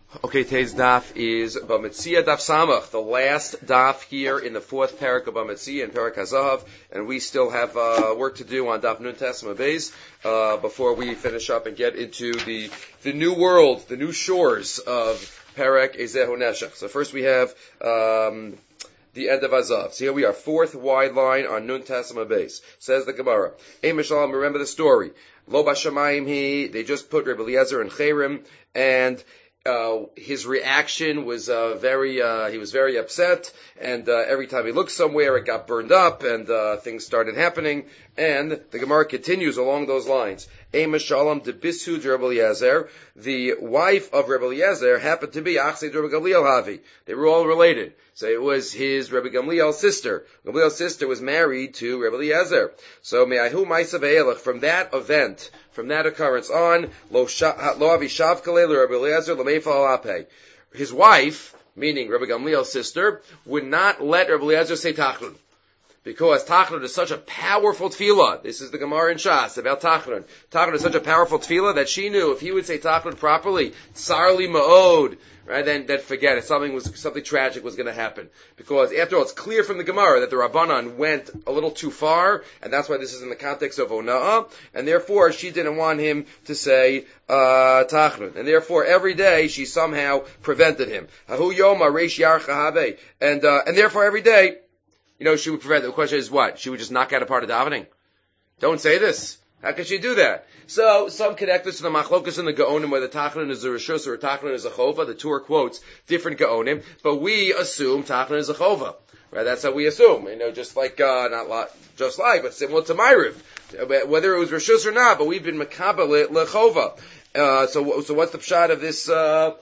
Okay, today's daf is Bamitzia Daf Samach, the last daf here in the fourth parak of Bamitzia and Parak HaZahav, and we still have work to do on Daf Nun Tesma Beis before we finish up and get into the new world, the new shores of Parak Ezehu Neshech. So first we have the end of Azav. So here we are, fourth wide line on Nun Tesma Beis. Says the Gemara, Ein Mishalom, remember the story. Lo Bashamayim Hi, they just put Rebbe Eliezer in Chayrim, and his reaction was he was very upset, and every time he looked somewhere it got burned up, and things started happening, and the Gemara continues along those lines. Ema Shalom de Bisu Rebbe Eliezer, the wife of Rebbe Eliezer happened to be Achsei Rebbe Gamliel Havi. They were all related. So it was his Rebbe Gamliel's sister. Gamliel's sister was married to Rebbe Eliezer. So Me'ahu Ma'asav Ha'elach, from that event, from that occurrence on, Lo Avishav Kalei Rebbe Eliezer L'Meifal Apei. His wife, meaning Rebbe Gamliel's sister, would not let Rebbe Eliezer say Tachnun. Because Tachnun is such a powerful tefillah. This is the Gemara in Shas about Tachnun. Tachnun is such a powerful tefillah that she knew if he would say Tachnun properly, Tsarli Ma'od, right, then forget it. Something tragic was going to happen. Because after all, it's clear from the Gemara that the Rabbanan went a little too far, and that's why this is in the context of Ona'ah, and therefore she didn't want him to say Tachnun. And therefore every day she somehow prevented him. Hahu Yoma Reish Yarcha Habe. And therefore every day, she would prevent it. The question is what? She would just knock out a part of davening? Don't say this. How could she do that? So, some connect this to the machlokas and the Gaonim, whether Tachnun is a Rishus or Tachnun is a Chova. The two are quotes, different Gaonim, but we assume Tachnun is a Chova. Right? That's how we assume. Just like, but similar to Ma'ariv. Whether it was Rishus or not, but we've been Mekabel Lechova. So what's the pshat of this,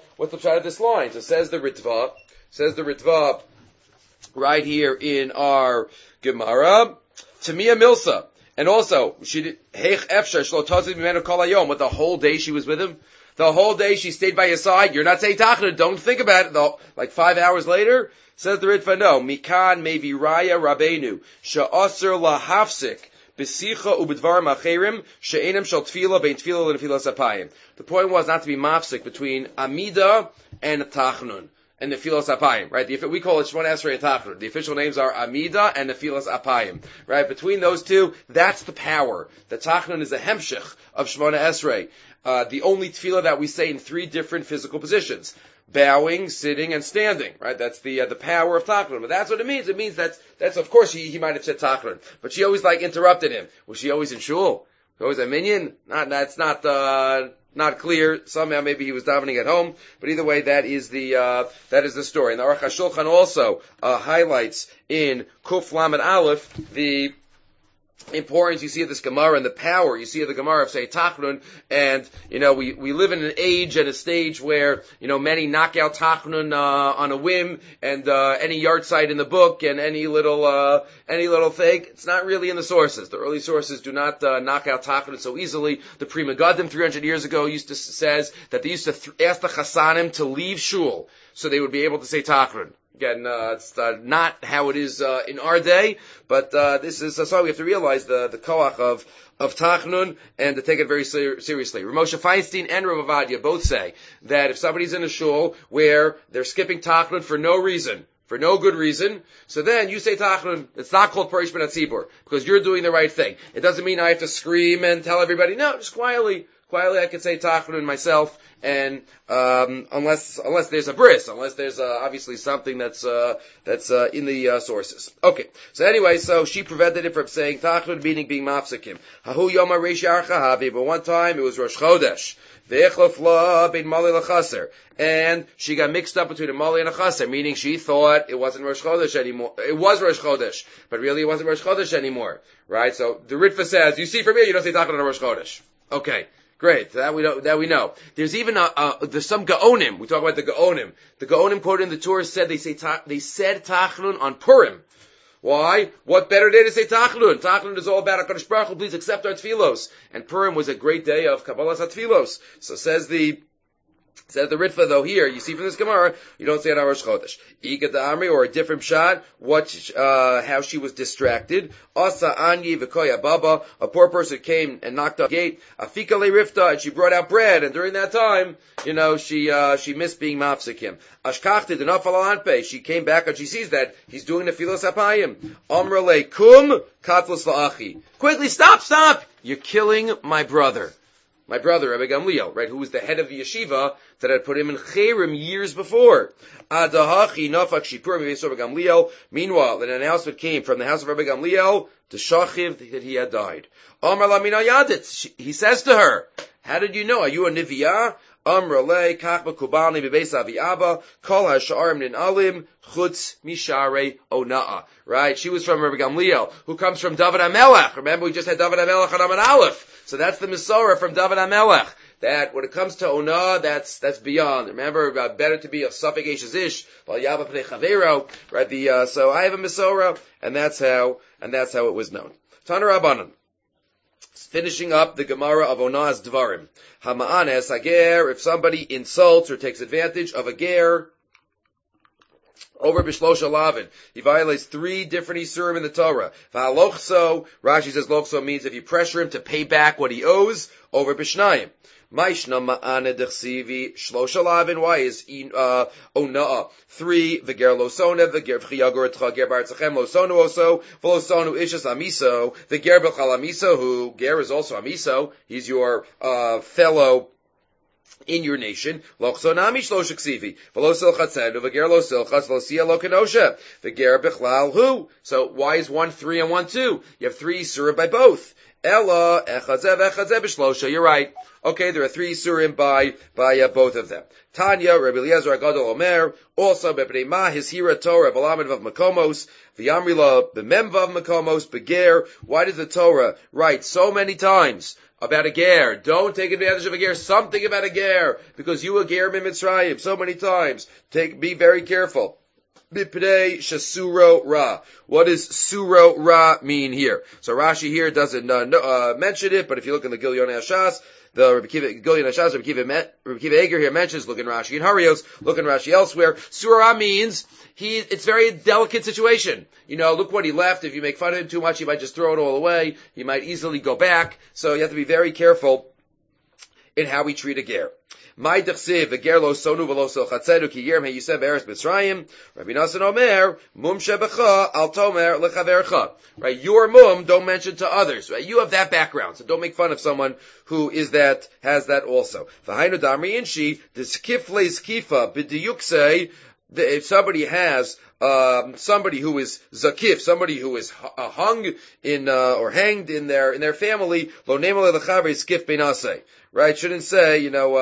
line? So says the Ritva, right here in our Gemara, Tamia Milsa. And also, what the whole day she was with him? The whole day she stayed by his side. You're not saying Tachnun, don't think about it. Like 5 hours later, says the Ritva, no. Mikan mevi raya rabenu, sha'aser lahafsik, besicha ubedvar macherim, she'enem shal tefila bein tefila le'nefilas apayim. The point was not to be mafsik between Amida and Tachnun. And the Nefilas Apayim, right? We call it Shmona Esrei and Tachnun. The official names are Amida and Nefilas Apayim, right? Between those two, that's the power. The Tachnun is a hemshich of Shmona Esrei. The only tefillah that we say in three different physical positions. Bowing, sitting, and standing, right? That's the power of Tachnun. But that's what it means. It means that's of course he might have said Tachnun. But she always interrupted him. Was she always in shul? Always a minion? That's not clear. Somehow maybe he was davening at home, but either way, that is the story. And the Aruch HaShulchan also highlights in Kuf Lamed Aleph the importance you see of this Gemara and the power you see of the Gemara of say Tachnun, and we live in an age and a stage where many knock out Tachnun on a whim, and any yard site in the book and any little thing, it's not really in the sources. The early sources do not knock out Tachnun so easily. The Pri Megadim 300 years ago says that they used to ask the Chasanim to leave shul so they would be able to say Tachnun. Again, it's not how it is in our day, but this is so we have to realize the koach of Tachnun and to take it very seriously. Ramosha Feinstein and Rav Ovadia both say that if somebody's in a shul where they're skipping Tachnun for no good reason, so then you say Tachnun. It's not called Parish Ben Hatzibur because you're doing the right thing. It doesn't mean I have to scream and tell everybody. No, just quietly I could say Tachnun myself, and unless there's a bris, unless there's obviously something that's in the sources. Okay, so anyway, so she prevented him from saying Tachnun, meaning being mafsikim. Hahu Yoma Reish Yarcha Havi, but one time it was Rosh Chodesh. And she got mixed up between a Mali and a Chaser, meaning she thought it wasn't Rosh Chodesh anymore. It was Rosh Chodesh, but really it wasn't Rosh Chodesh anymore, right? So the Ritva says, you see from here, you don't say Tachnun on Rosh Chodesh. Okay. Great, that we know. There's even there's some Gaonim. We talk about the Gaonim. The Gaonim quoted in the Torah said they said Tachnun on Purim. Why? What better day to say Tachnun? Tachnun is all about HaKadosh Baruch Hu, please accept our tefillos. And Purim was a great day of Kabbalas HaTefillos. So says the Says the Ritva, though, here, you see from this Gemara, you don't say it on Rosh Chodesh. Ika Amri, or a different shot, how she was distracted. Asa Anyi V'koya Baba, a poor person came and knocked on the gate. Afika Le Rifta, and she brought out bread, and during that time, she missed being mafsikim. Ashkachti Denafal Anpe, she came back and she sees that he's doing the Filos Apayim. Amra Le Kum, Katlos La'achi. Quickly, stop! You're killing my brother. My brother, Rabbi Gamliel, right, who was the head of the yeshiva that had put him in Cherem years before. Adahachi nafak shipur mi'vei Rabbi Gamliel. Meanwhile, an announcement came from the house of Rabbi Gamliel to Shachiv that he had died. Amar la mina yadit. He says to her, how did you know? Are you a Niviyah? Amra le kach b'kubalni b'beis avi abba kol ha'sha'arim nin alim chutz mishare ona'a. Right? She was from Rabbi Gamliel, who comes from David HaMelech. Remember, we just had David HaMelech on Amud Aleph. So that's the Mesorah from David HaMelech. That when it comes to Onah, that's beyond. Remember, better to be a Safek Eishes Ish, while Yava Pnei Chavero. Right? So I have a Mesorah, and that's how it was known. Tana Rabbanan. Finishing up the Gemara of Onah's Dvarim. Hama'anes Ager, if somebody insults or takes advantage of a ger, over Bishlosha Lavin, he violates 3 different Isurim in the Torah. V'halochso, Rashi says lochso means if you pressure him to pay back what he owes, over Bishnayim. Maishna ma'ane dechsivi shlosha lavin. Why is ona'ah 3? V'ger losona, v'ger v'chiyagor etcha, ger bartzachem losonu oso, v'losonu ishas amiso, v'ger b'chal amiso, who ger is also amiso. He's your fellow in your nation. Lochsonami shlosha ksivi, v'lo silchatzenu, v'ger lo silchatz, v'lo lo kenosha, v'ger b'chlal who. So why is 1 3 and 1 2? You have 3 surah by both. Ella echazeh b'shlosha. You're right. Okay, there are 3 surim by both of them. Tanya, Rabbi Eliezer Agadol Omer, also b'pnei ma his hira Torah b'lamed vav makomos v'yamrila b'mem vav makomos beger. Why does the Torah write so many times about a ger? Don't take advantage of a ger. Something about a ger, because you a ger min Mitzrayim so many times. Be very careful. Bipnei shasuro ra. What does suro ra mean here? So Rashi here doesn't mention it, but if you look in the Gilyon Hashas, the Rabbi Kiva Eger here mentions, look in Rashi in Harios, look in Rashi elsewhere. Suro ra means it's very delicate situation. Look what he left. If you make fun of him too much, he might just throw it all away. He might easily go back. So you have to be very careful in how we treat a ger. My dechsiv v'ger lo sonu v'lo silchatzedu ki yirm heyuseh be'eretz Mitzrayim. Rabbi Nassan Omer mum shebecha al tomer lechavercha. Right, your mum don't mention to others. Right, you have that background, so don't make fun of someone who has that also. V'hainu damri inshi d'skif le skifa b'diyuksei. If somebody has somebody who is zakif, somebody who is hung in or hanged in their family, lo nemale lechaver skif beinasei. Right? Shouldn't say,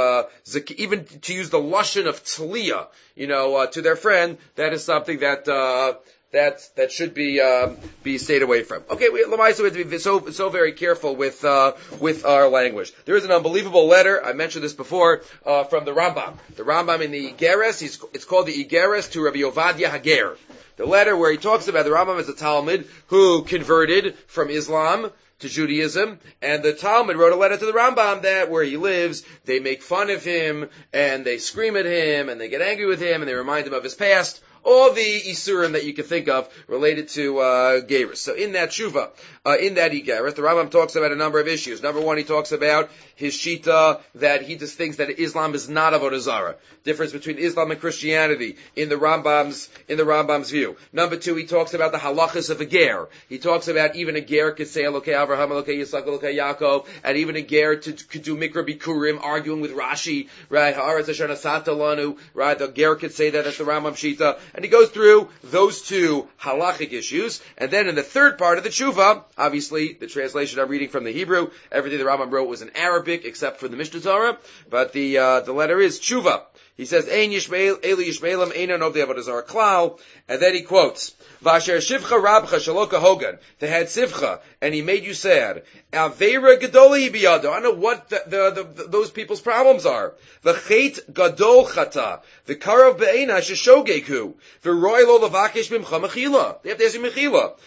even to use the lashon of tliyah, to their friend, that is something that should be stayed away from. Okay, we have to be so very careful with our language. There is an unbelievable letter, I mentioned this before, from the Rambam. The Rambam in the Igeres, it's called the Igeres to Rabbi Ovadia Hager. The letter where he talks about the Rambam as a Talmud who converted from Islam to Judaism, and the Talmud wrote a letter to the Rambam that where he lives, they make fun of him, and they scream at him, and they get angry with him, and they remind him of his past. All the Isurim that you can think of related to Geirus. So in that Shuvah, in that Igeres, the Rambam talks about a number of issues. Number 1, he talks about his Shita, that he just thinks that Islam is not Avodah Zarah. Difference between Islam and Christianity in the Rambam's view. Number 2, he talks about the halachas of a ger. He talks about even a ger could say Elokei Avraham, Elokei Yitzchak, Elokei Yaakov, and even a ger could do Mikra Bikurim, arguing with Rashi, right? Haaretz Asher Nasata Lanu, right? The ger could say that at the Rambam Shita. And he goes through those 2 halachic issues. And then in the third part of the tshuva, obviously the translation I'm reading from the Hebrew, everything the Rambam wrote was in Arabic except for the Mishnah Torah, but the letter is tshuva. He says, Ein Yishmael, Eli Yishmaelim, Einon of the Avodah Zarah Klal. And then he quotes, Vasher Shivcha Rabcha Shaloka Hogan. They had Sivcha, and he made you sad. Aveira Gedoli Biyado. I don't know what those people's problems are. V'chet Gadol Chata. V'karav Be'ena Sheshogeku. V'roy Lo Lavakesh Bimcha Mechila. They have to ask him Mechila.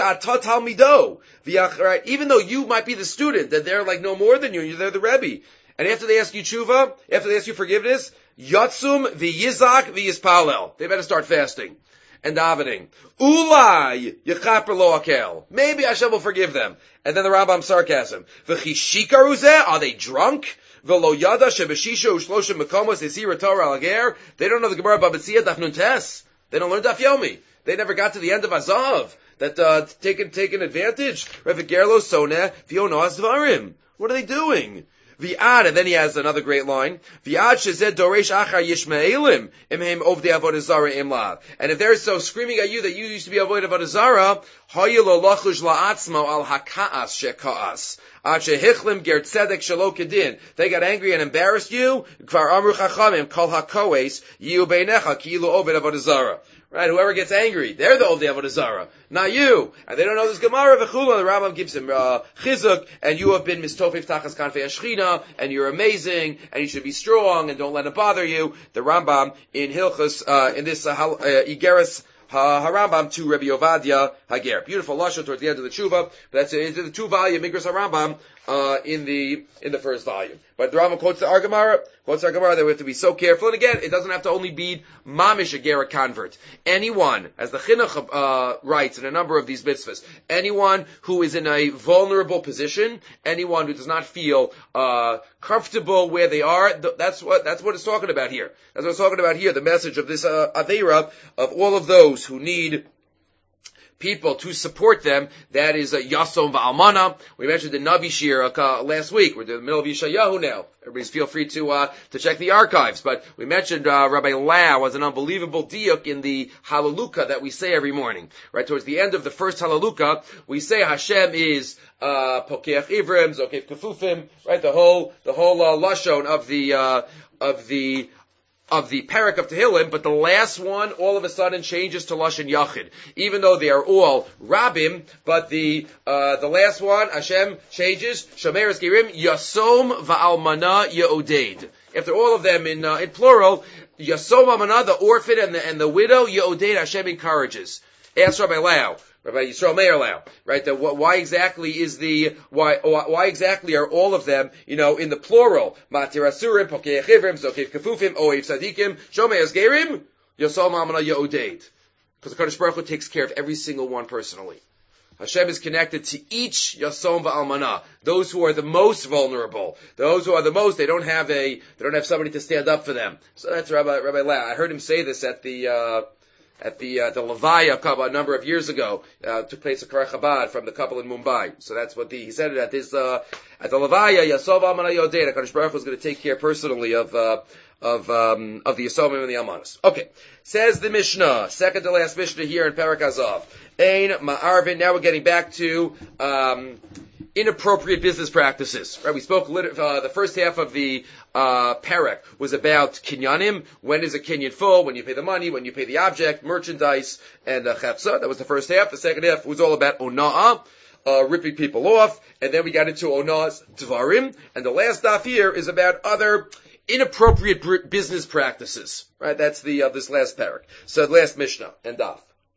Right? Even though you might be the student, that they're like no more than you, they're the Rebbe. And after they ask you tshuva, after they ask you forgiveness, yatsum v'yizak v'yispalel. They better start fasting and davening. Ulai yechaper lo akel. Maybe Hashem will forgive them. And then the Rambam sarcasm. V'chishikaru, are they drunk? V'lo yada shebeshisha u'shlosha mekomos esira Torah alager. They don't know the Gemara Bava Metzia Daf Nun Tes. They don't learn Daf Yomi. They never got to the end of Azav. That taken advantage. Rav Gerlo Soneh V'yonos Dvarim. What are they doing? V'ad, and then he has another great line. V'ad shezed doresh achar yishmaelim imhem ovdei avodah zara imlav. And if they're so screaming at you that you used to be avodah avodah zara, hayil lo lachush la'atzmo al haka'as sheka'as. Ad shehichlim ger tzedek shelo kedin. They got angry and embarrassed you. Kvar amru chachamim kol hakoes yiu beinecha ki'ilu oved avodah zara. Right, whoever gets angry, they're the old avodah zara, not you. And they don't know this Gemara v'chula. The Rambam gives him chizuk, and you have been mistofif tachas kanfei Ashchina, and you're amazing, and you should be strong, and don't let it bother you. The Rambam in Hilchus, in this Igeres HaRambam to Rabbi Ovadia Hager. Beautiful lashon towards the end of the tshuva. But that's into the 2-volume Igros HaRambam in the first volume. But the Rambam quotes the Gemara that we have to be so careful. And again, it doesn't have to only be mamish a gera convert. Anyone, as the Chinuch writes in a number of these mitzvahs, anyone who is in a vulnerable position, anyone who does not feel comfortable where they are, that's what it's talking about here. That's what it's talking about here. The message of this Aveira of all of those who need people to support them, that is Yasom Va'almana. We mentioned the Navi Shir last week. We're in the middle of Yeshayahu now. Everybody's feel free to check the archives. But we mentioned Rabbi Lau was an unbelievable diuk in the Hallelujah that we say every morning. Right towards the end of the first Hallelujah, we say Hashem is Pokeach Ivrim, Zokef Kefufim. Right, the whole lashon of the parak of Tehillim, but the last one all of a sudden changes to Lashon Yachid. Even though they are all Rabbim, but the last one, Hashem changes, Shomer Esgerim, Yasom Va'almana Ye'odeid. After all of them in plural, Yasom Va'almana, the orphan and the widow, Ye'odeid, Hashem encourages. Ask Rabbi Lau. Rabbi Yisrael Meir Lau, right? Why exactly are all of them, in the plural? Matir Asurim, Pokei Chivrim, Zokev Kefufim, Oev Sadikim, Shomei Esgerim, Yosol Mamana Ye'odeid. Because the Kadosh Baruch Hu takes care of every single one personally. Hashem is connected to each Yasom Va'almana. Those who are the most vulnerable. Those who are the most, they don't have somebody to stand up for them. So that's Rabbi Lau. I heard him say this at the Levaya a number of years ago, took place at Kar Chabad from the couple in Mumbai. So that's what he said it at this, at the Levaya, Yasov Amana Yodei, HaKadosh Baruch Hu is going to take care personally of the Yasomim and the Amanas. Okay. Says the Mishnah, second to last Mishnah here in Parak Azav. Ein Ma'arvin, now we're getting back to, inappropriate business practices. Right? We spoke the first half of the parak was about kinyanim. When is a kinyan full? When you pay the money, when you pay the object, merchandise, and chepsa. That was the first half. The second half was all about ona'ah, ripping people off. And then we got into ona'ah's dvarim. And the last daf here is about other inappropriate business practices. Right? That's this last parak. So last Mishnah and daf.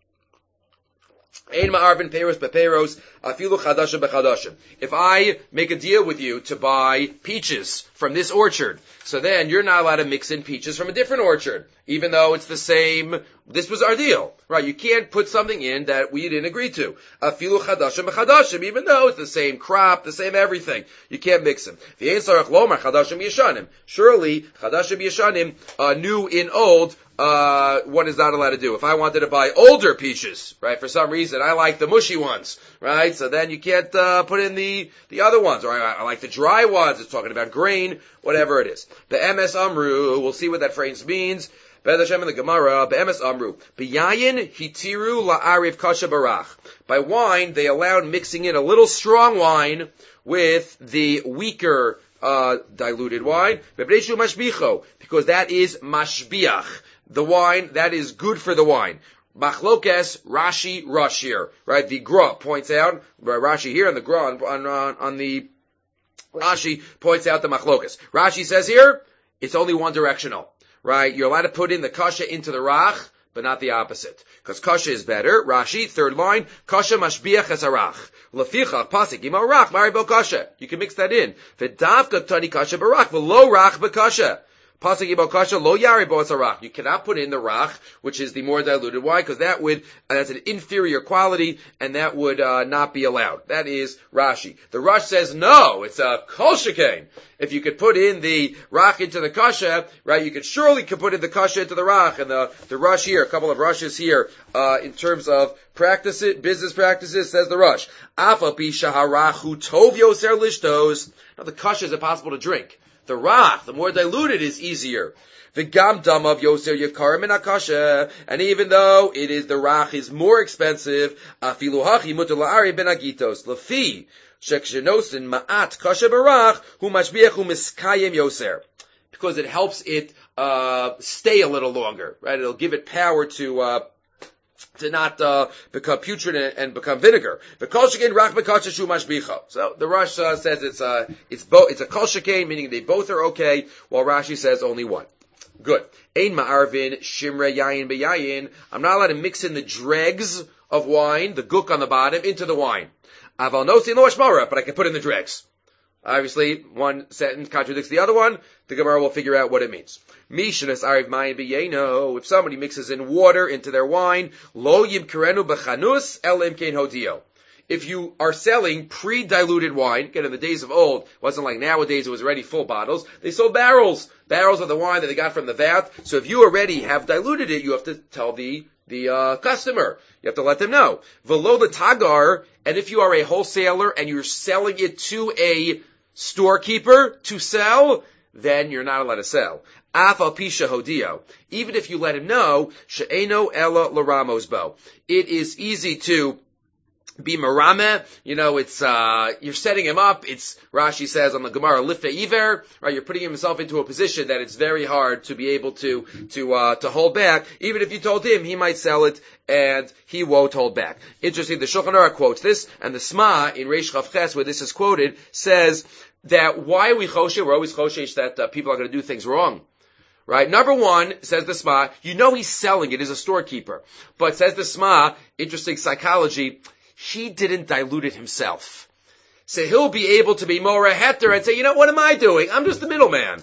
Ein ma'arvin peiros bepeiros afilu chadashim bechadashim. If I make a deal with you to buy peaches from this orchard, so then you're not allowed to mix in peaches from a different orchard, even though it's the same. This was our deal, right? You can't put something in that we didn't agree to. Afilu chadashim bechadashim, even though it's the same crop, the same everything, you can't mix them. V'yein sarach lomar chadashim yeshanim. Surely chadashim yeshanim, new in old. One is not allowed to do. If I wanted to buy older peaches, right, for some reason, I like the mushy ones, right, so then you can't put in the other ones, or I like the dry ones, it's talking about grain, whatever it is. The MS Amru, we'll see what that phrase means. Be'ez Hashem in the Gemara, Be'emes Amru, B'yayin hitiru la'ariv kasha barach. By wine, they allowed mixing in a little strong wine with the weaker diluted wine, because that is mashbiach. The wine, that is good for the wine. Machlokes, Rashi, Rashir. Right? The Gra points out, Rashi here, and the Gra on the Rashi points out the Machlokes. Rashi says here, it's only one directional. Right? You're allowed to put in the kasha into the rach, but not the opposite. Because kasha is better. Rashi, third line, kasha mashbiach es arach. Lefichach pasik im arach maribo kasha. You can mix that in. V'davka tani kasha barach, v'lo rach b'kasha. Pasuk ibal kasha lo yari bo rach. You cannot put in the rach, which is the more diluted. Why? Because that's an inferior quality, and that would not be allowed. That is Rashi. The Rush says no, it's a kol shekain. If you could put in the rach into the kasha, right? You could surely put in the kasha into the rach. And the Rush here, a couple of rushes here, in terms of business practices, says the Rush. Afa pi shaharachu tov yoser lishtos. Now the kasha is impossible to drink. The rach, the more diluted, is easier. V'gam dam of yoser yakar min hakasha, and even though the rach is more expensive, afilu hachi mutar la'ari ben agitos lefi shekshenosin ma'at kasha barach hu mashbiach hu miskayim yoser, because it helps it stay a little longer, right? It'll give it power to not become putrid and become vinegar. So the Rosh says it's a kol shekain, meaning they both are okay, while Rashi says only one. Good. Ein ma'arvin shimra yayin beyayin. I'm not allowed to mix in the dregs of wine, the guk on the bottom, into the wine. Aval nosin lo ashmara, but I can put in the dregs. Obviously, one sentence contradicts the other one. The Gemara will figure out what it means. Mishanas ariv mayin b'yeno. If somebody mixes in water into their wine, lo yimkerenu b'chanus el imkein hodio. If you are selling pre-diluted wine, again, in the days of old, it wasn't like nowadays, it was already full bottles. They sold barrels of the wine that they got from the vat. So if you already have diluted it, you have to tell the customer. You have to let them know. V'lo the tagar, and if you are a wholesaler and you're selling it to a storekeeper to sell, then you're not allowed to sell. Afal pisha hodio. Even if you let him know, she'eno ela l'ramos bo. It is easy to be marame, it's, you're setting him up. It's, Rashi says on the Gemara, lifta iver, right? You're putting himself into a position that it's very hard to be able to hold back. Even if you told him, he might sell it, and he won't hold back. Interesting, the Shulchan Aruch quotes this, and the Sma, in Reish Chav Ches, where this is quoted, says that why are we choshesh? We're always choshesh that people are going to do things wrong. Right? Number one, says the Sma, he's selling it as a storekeeper. But says the Sma, interesting psychology, he didn't dilute it himself. So he'll be able to be more a heter and say, what am I doing? I'm just the middleman.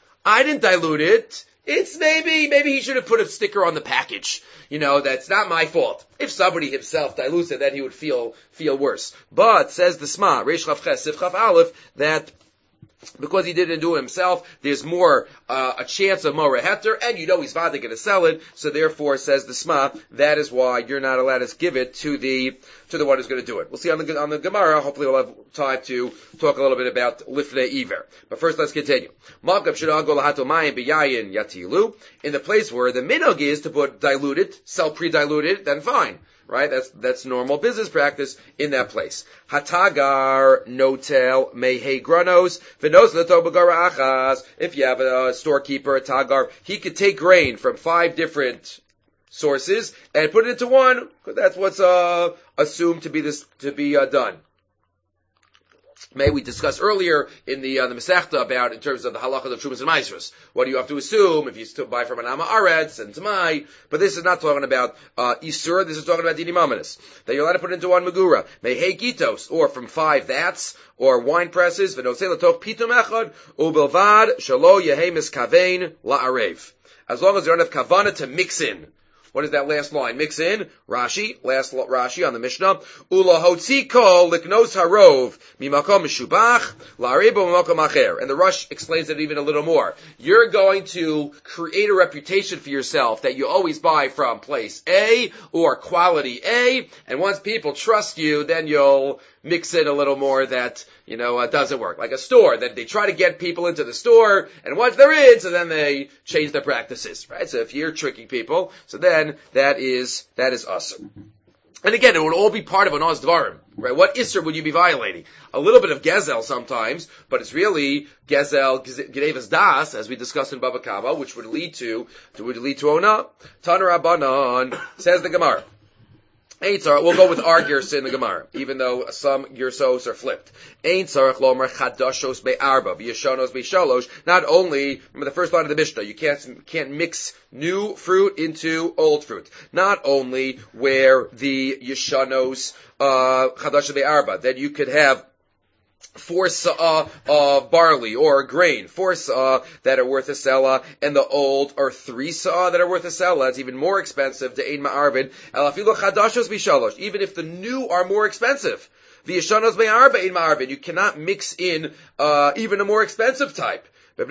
I didn't dilute it. It's maybe he should have put a sticker on the package. That's not my fault. If somebody himself dilutes it, then he would feel worse. But, says the Sma, Reish Chav Ches, Sif Chav Aleph, that because he didn't do it himself, there's more, a chance of more heter, and he's going to sell it, so therefore, says the Sma, that is why you're not allowed to give it to the one who's going to do it. We'll see on the Gemara, hopefully we'll have time to talk a little bit about lifnei iver. But first, let's continue. In the place where the minog is to put diluted, sell pre-diluted, then fine. Right? That's normal business practice in that place. Hatagar notel mehe granos v'nos l'tobagara achas. If you have a storekeeper, a tagar, he could take grain from 5 different sources and put it into one. That's what's assumed to be done. May we discussed earlier in the Masechta about in terms of the halachas of Trumas and Maasros. What do you have to assume if you still buy from an Ama Aretz and Tamai? But this is not talking about Isur, this is talking about Dini Mamanis. That you're allowed to put into one Megura. Mehei Gitos, or from 5 vats, or wine presses, V'nosei l'tov pitum echad, ubelvad, shalo yehei miskavein la'arev. As long as you don't have kavana to mix in. What is that last line? Mix in, Rashi, last Rashi on the Mishnah. Ula hotzi kol liknos harov mimakom mishubach la'aribo mimakom acher. And the Rush explains it even a little more. You're going to create a reputation for yourself that you always buy from place A or quality A, and once people trust you, then you'll mix in a little more that, doesn't work. Like a store, that they try to get people into the store, and once they're in, so then they change their practices, right? So if you're tricking people, so then that is awesome. And again, it would all be part of an Oz Dvarim, right? What Isser would you be violating? A little bit of Gezel sometimes, but it's really Gezel, Gedevas Das, as we discussed in Baba Kama, which would lead to Ona. Taner Rabbanon, says the Gemara. Ein tzarech, we'll go with our girsa in the Gemara, even though some girsos are flipped. Ein tzarech lomer chadashos be'arba, v'yeshonos be'shalosh. Not only, remember the first line of the Mishnah, you can't mix new fruit into old fruit. Not only where the yeshonos, chadashos be'arba, then you could have 4 sa'ah of barley or grain, 4 sa'ah that are worth a selah, and the old are 3 sa'ah that are worth a selah. It's even more expensive to ein ma'arvin. Elafilu chadashos b'shalosh. Even if the new are more expensive, the yeshanos be'arba ein ma'arvin. You cannot mix in even a more expensive type.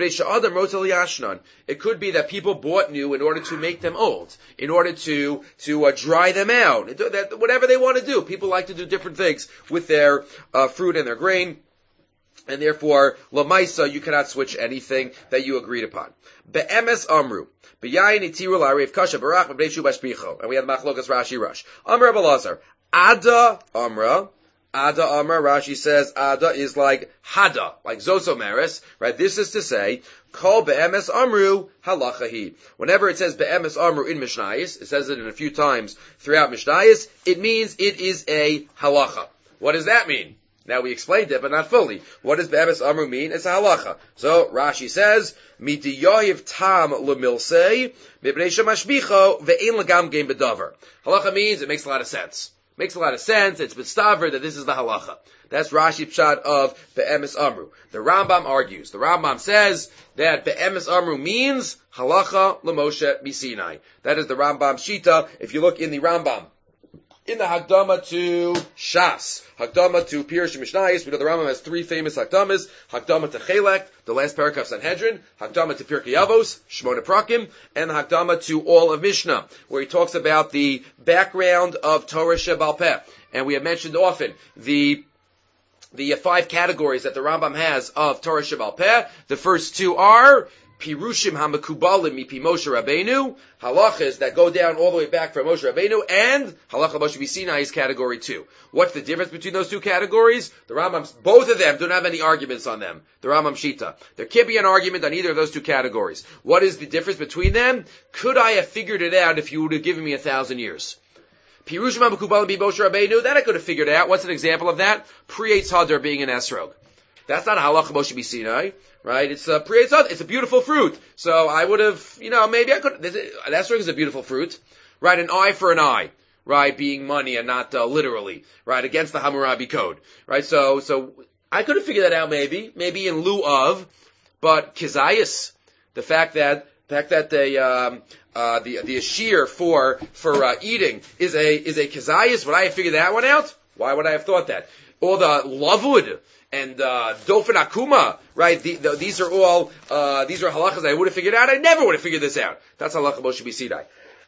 It could be that people bought new in order to make them old, in order to dry them out, whatever they want to do. People like to do different things with their fruit and their grain. And therefore, Lamaisa, you cannot switch anything that you agreed upon. Be'emes amru. B'yayin itiru la'ariv kasha barach b'bneishu bashbicho. And we have machlokas Rashi Rush. Amr Abelazar. Ada amra. Ada amra, Rashi says, Ada is like Hada, like Zosomeris, right? This is to say, Kol be'emes amru halachahi. Whenever it says be'emes amru in Mishnayos, it says it in a few times throughout Mishnayos, it means it is a halacha. What does that mean? Now we explained it, but not fully. What does be'emes amru mean? It's a halacha. So Rashi says, Midiyoyiv tam lemilsei, mibnei shemashbicho, ve'in legam gein bedavar. Halacha means it makes a lot of sense. Makes a lot of sense. It's mistaver that this is the halacha. That's Rashi Pshat of be'emes amru. The Rambam argues. The Rambam says that be'emes amru means halacha l'Moshe miSinai. That is the Rambam Shita. If you look in the Rambam, in the Hakdama to Shas, Hakdama to Pirush Mishnayos, we know the Rambam has 3 famous Hakdamas: Hakdama to Chelek, the last parak of Sanhedrin; Hakdama to Pirkei Avos, Shmona Prakim; and Hakdama to all of Mishnah, where he talks about the background of Torah Shebal Peh. And we have mentioned often the 5 categories that the Rambam has of Torah Shebal Peh. The first 2 are Pirushim HaMekubalim Mipi Moshe Rabbeinu, halachas that go down all the way back from Moshe Rabbeinu, and halacha Moshe Sinai is category 2. What's the difference between those 2 categories? The Rambam, both of them don't have any arguments on them. The Rambam Shita. There can't be an argument on either of those 2 categories. What is the difference between them? Could I have figured it out if you would have given me 1,000 years? Pirushim HaMekubalim Mipi Moshe Rabbeinu, that I could have figured out. What's an example of that? Pre-Eitz Hadar being an esrog. That's not a halacha Moshe Sinai. Right? It's it's a beautiful fruit. So I would have, maybe I could, an esrog is a beautiful fruit. Right? An eye for an eye. Right? Being money and not, literally. Right? Against the Hammurabi code. Right? So I could have figured that out maybe in lieu of, but Kizayas, the fact that the ashir for eating is a Kizayas, would I have figured that one out? Why would I have thought that? Or the lavud, and Dofen Akuma, right? These are halachas I would have figured out. I never would have figured this out. That's halacha Moshe Sinai.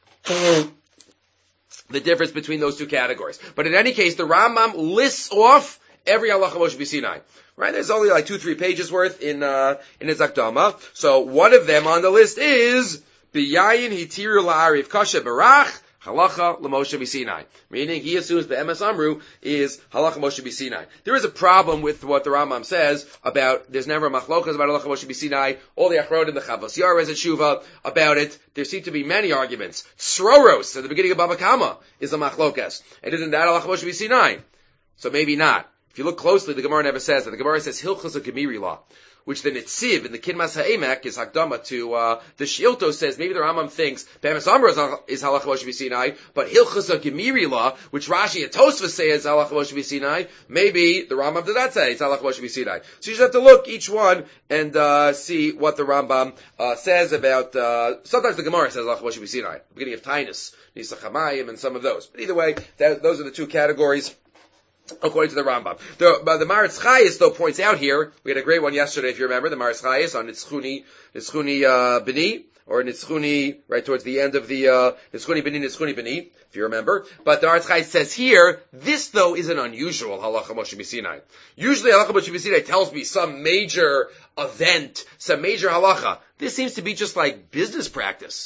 The difference between those 2 categories. But in any case, the Rambam lists off every halacha Moshe Sinai. Right? There's only like 2-3 pages worth in his Akdama. So one of them on the list is B'yayin hitiru la'ariv kasha barach halacha l'Moshe Sinai. Meaning he assumes the be'emes amru is halacha Moshe Sinai. There is a problem with what the Rambam says about, there's never a machlokas about halacha Moshe Sinai. All the Achrod in the Chavos Yair as a tshuva about it. There seem to be many arguments. Sroros at the beginning of Baba Kama is a machlokas. And isn't that halacha Moshe Sinai? So maybe not. If you look closely, the Gemara never says that. The Gemara says hilchos a gemiri law, which the Netziv in the Kidmas Ha'emek is Hakdama to the Shilto says maybe the Rambam thinks be'emes amru is halacha Moshe Sinai, but hilchos a gemiri law, which Rashi and Tosfos say is halacha Moshe Sinai, maybe the Rambam did not say it's halacha Moshe Sinai. So you just have to look each one and see what the Rambam says about. Sometimes the Gemara says halacha Moshe Sinai, beginning of Tainus, Nisa Chamayim, and some of those. But either way, those are the 2 categories according to the Rambam. The Maritz Chayes, though, points out here, we had a great one yesterday, if you remember, the Maritz Chayes on Nitzchuni B'ni, or Nitzchuni, right towards the end of the Nitzchuni B'ni, if you remember. But the Maritz Chayes says here, this, though, is an unusual halacha Moshe Sinai. Usually, halacha Moshe Sinai tells me some major event, some major halacha. This seems to be just like business practice.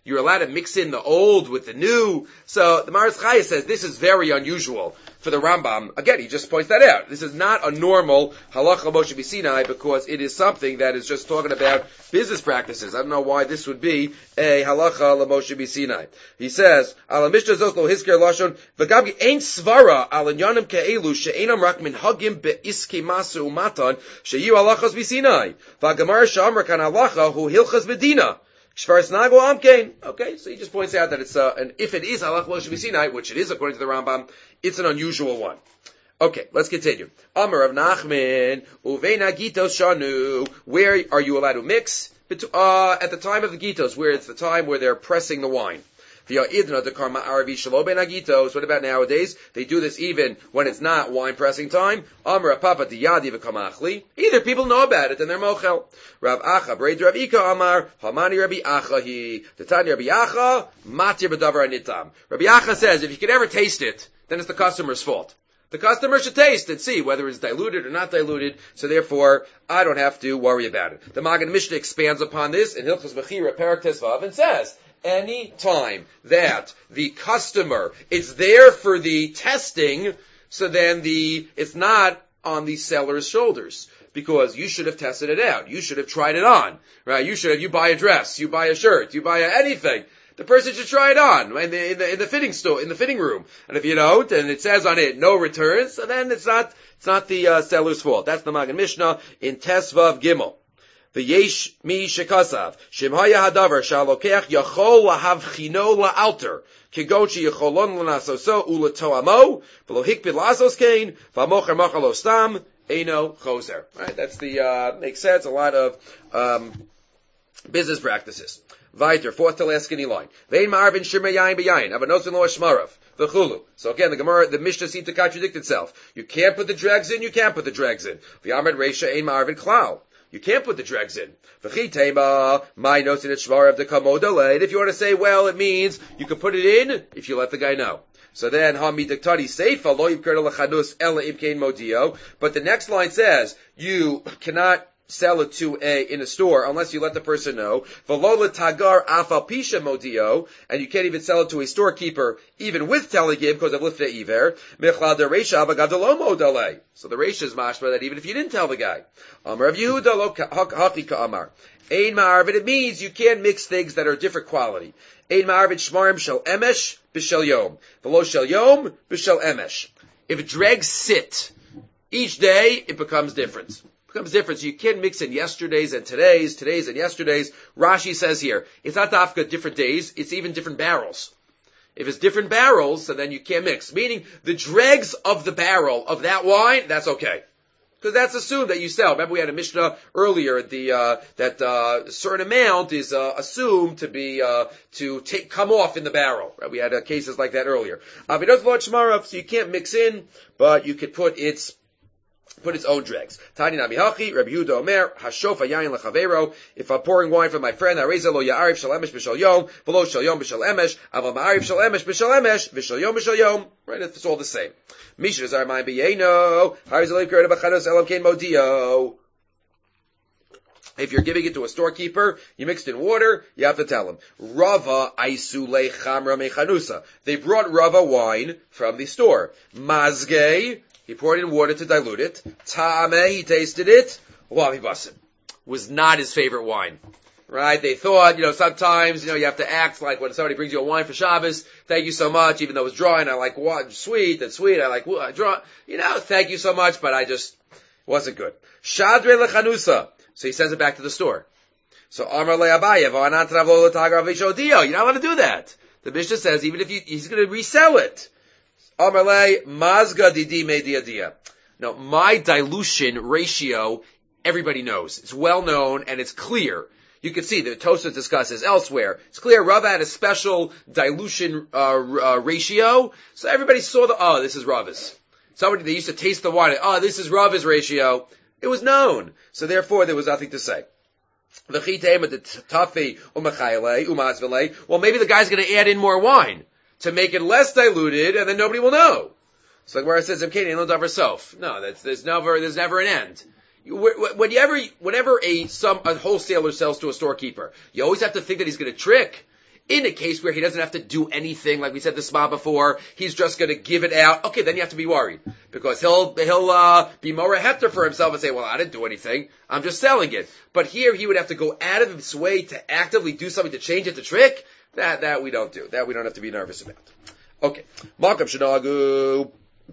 you're allowed to mix in the old with the new. So the Maris Chaya says this is very unusual for the Rambam. Again, he just points that out. This is not a normal halacha Moshe B'Sinai because it is something that is just talking about business practices. I don't know why this would be a halacha Moshe B'Sinai. He says, "Al Mishnah Zos Lo Hisker Lashon v'Gam Ein Svara Al Inyanim Ke'elu She'enam Rak Min Hagim Be'iskei Masu Umatan She'yu Halachas B'Sinai v'Gamar Shamar Kan Halacha Hu Hilchas B'Dina." Okay, so he just points out that it's and if it is halach Moshe B'Sinai, which it is according to the Rambam, it's an unusual one. Okay, let's continue. Amar of Nachman Uveina Gitos Shanu. Where are you allowed to mix? At the time of the Gitos, where it's the time where they're pressing the wine. What about nowadays? They do this even when it's not wine pressing time. Either people know about it and they're mochel. Rav Acha, Braid Rav Ika Amar, Hamani Rabbi Acha he. The Tanya Rabbi Acha, Matir B'davar Anitam. Rabbi Acha says if you could ever taste it, then it's the customer's fault. The customer should taste and see whether it's diluted or not diluted, so therefore, I don't have to worry about it. The Magen Mishnah expands upon this in Hilchos Bechira Perek Tesvav and says, any time that the customer is there for the testing, so then it's not on the seller's shoulders. Because you should have tested it out. You should have tried it on. Right? You buy a dress, you buy a shirt, you buy anything. The person should try it on in the fitting store, in the fitting room. And if you don't, and it says on it no returns, so then it's not the seller's fault. That's the Magen Mishnah in Tesvav Gimel. V'yesh mi shekasav shemhaya hadavar shalokech yachol lahav chino la'alter kigochi yacholon l'nasoso ulatoamo v'lo hikpid lasos kain v'amocher machalo stam eino choser. Right, that's the makes sense. A lot of business practices. Weiter, fourth to last skinny line. Vein ma'arvin shirmei yayin b'yayin avanosin lo shmarav v'chulu. So again, the Mishnah seems to contradict itself. You can't put the dregs in. You can't put the dregs in. V'yamad reisha ein ma'arvin klal. You can't put the dregs in. And if you want to say, well, it means you can put it in if you let the guy know. So then, but the next line says, you cannot sell it in a store unless you let the person know. And you can't even sell it to a storekeeper even with telling him because of lifta iver. So the Reisha is mashma that even if you didn't tell the guy. It means you can't mix things that are different quality. If dregs sit each day, it becomes different. So you can't mix in yesterday's and today's and yesterday's. Rashi says here, it's not dafka different days, it's even different barrels. If it's different barrels, so then you can't mix. Meaning, the dregs of the barrel of that wine, that's okay. Because that's assumed that you sell. Remember we had a Mishnah earlier, that a certain amount is assumed to be, come off in the barrel. Right? We had cases like that earlier. So you can't mix in, but you could put its own dregs. Tani Nami Hachi, Rabbi Yehuda Omer, Hashofa Yayin Lechavero. If I'm pouring wine for my friend, Areza Lo Ya'arif Shel Emesh B'Shel Yom, V'lo Shel Yom B'Shel Emesh, Aval Ma'arif Shel Emesh B'Shel Emesh, V'Shel Yom B'Shel Yom. Right, it's all the same. Misha Zar Ma'im B'Yeino, Harez Alev Kereda B'Chanos Elam Kein Modio. If you're giving it to a storekeeper, you mixed in water, you have to tell him. Rava Aisu Le Chamra Mechanusa. They brought Rava wine from the store. Mazgei, he poured in water to dilute it. Ta'ameh, he tasted it. Wavi Basim. Was not his favorite wine. Right? They thought, sometimes, you have to act like when somebody brings you a wine for Shabbos, thank you so much, even though it's dry and I like sweet, I like dry. Thank you so much, but I just wasn't good. Shadre lechanusa. So he sends it back to the store. So Amar le'abayev, you're not allowed to do that. The Mishnah says, even if he's going to resell it. Amar le mazga didi mediadia. Now, my dilution ratio, everybody knows. It's well known and it's clear. You can see the Tosfos discusses elsewhere. It's clear Rava had a special dilution ratio, so everybody saw this is Rava's. They used to taste the wine. This is Rava's ratio. It was known, so therefore there was nothing to say. Well, maybe the guy's going to add in more wine to make it less diluted, and then nobody will know. It's like where it says, no, there's never an end. Whenever a wholesaler sells to a storekeeper, you always have to think that he's going to trick. In a case where he doesn't have to do anything, like we said the spa before, he's just going to give it out. Okay, then you have to be worried because he'll be more a hefter for himself and say, "Well, I didn't do anything. I'm just selling it." But here he would have to go out of his way to actively do something to change it to trick. That we don't do. That we don't have to be nervous about. Okay, Makam Shanagu.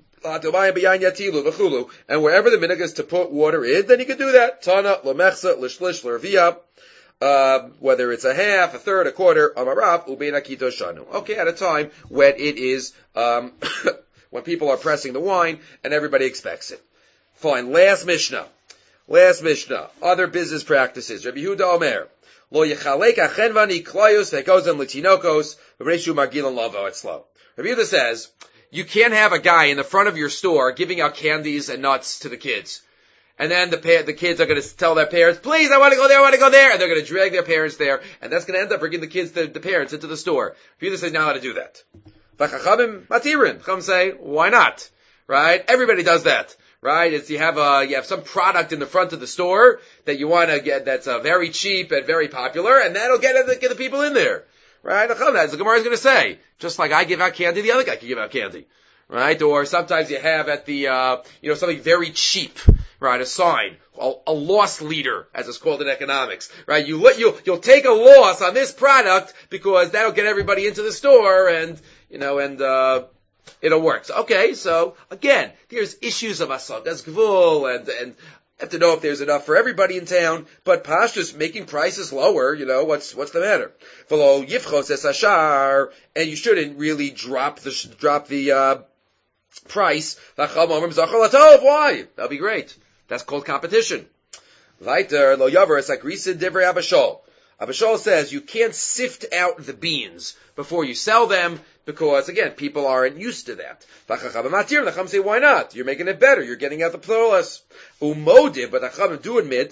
And wherever the minhag is to put water in, then you can do that. Tana, lemechsa, lishlish, lervia. Whether it's a half, a third, a quarter, amarav, ubeina kito shanu. Okay, at a time when it is, when people are pressing the wine and everybody expects it. Fine. Last Mishnah. Other business practices. Rabbi Yehuda Omer. Lo yechalek achenvani klayos vekozem litinokos v'reshu margilan lavo etzlo. Rabbi Yehuda says, you can't have a guy in the front of your store giving out candies and nuts to the kids. And then the kids are going to tell their parents, please, I want to go there, and they're going to drag their parents there, and that's going to end up bringing the parents into the store. Rabbi says, now how to do that. V'chachamim matirin. Chacham say, why not? Right? Everybody does that. Right? It's you have some product in the front of the store that you want to get that's very cheap and very popular, and that'll get the people in there. Right? As the Gemara is going to say, just like I give out candy, the other guy can give out candy. Right? Or sometimes you have at the, something very cheap. Right? A sign. A loss leader, as it's called in economics. Right? You'll take a loss on this product because that'll get everybody into the store and it'll work. So, okay, so again, there's issues of asagas gvul and have to know if there's enough for everybody in town, but Pashtus making prices lower, what's the matter? V'lo yifchos es ashar, and you shouldn't really drop the price. Why? That'll be great. That's called competition. Weiter, lo yaver es agrisid divrei Abashol. Abashol says you can't sift out the beans before you sell them because, again, people aren't used to that. The Chacham say, why not? You're making it better. You're getting out the plolas. Umodib, but the Chacham do admit,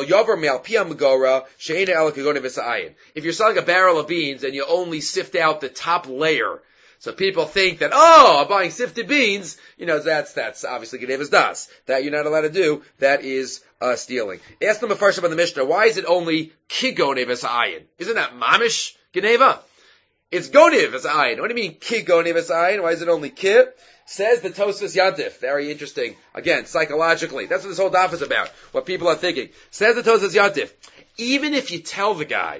if you're selling a barrel of beans and you only sift out the top layer, so people think that, I'm buying sifted beans, that's obviously Genevas Das. That you're not allowed to do. That is stealing. Ask them first about the Mishnah, why is it only Kigonevas Ayin? Isn't that Mamish Geneva? It's Gonevas Ayin. What do you mean Kigonevas Ayin? Why is it only Ki? Says the Tosfos Yantif. Very interesting. Again, psychologically. That's what this whole daf is about. What people are thinking. Says the Tosfos Yantif. Even if you tell the guy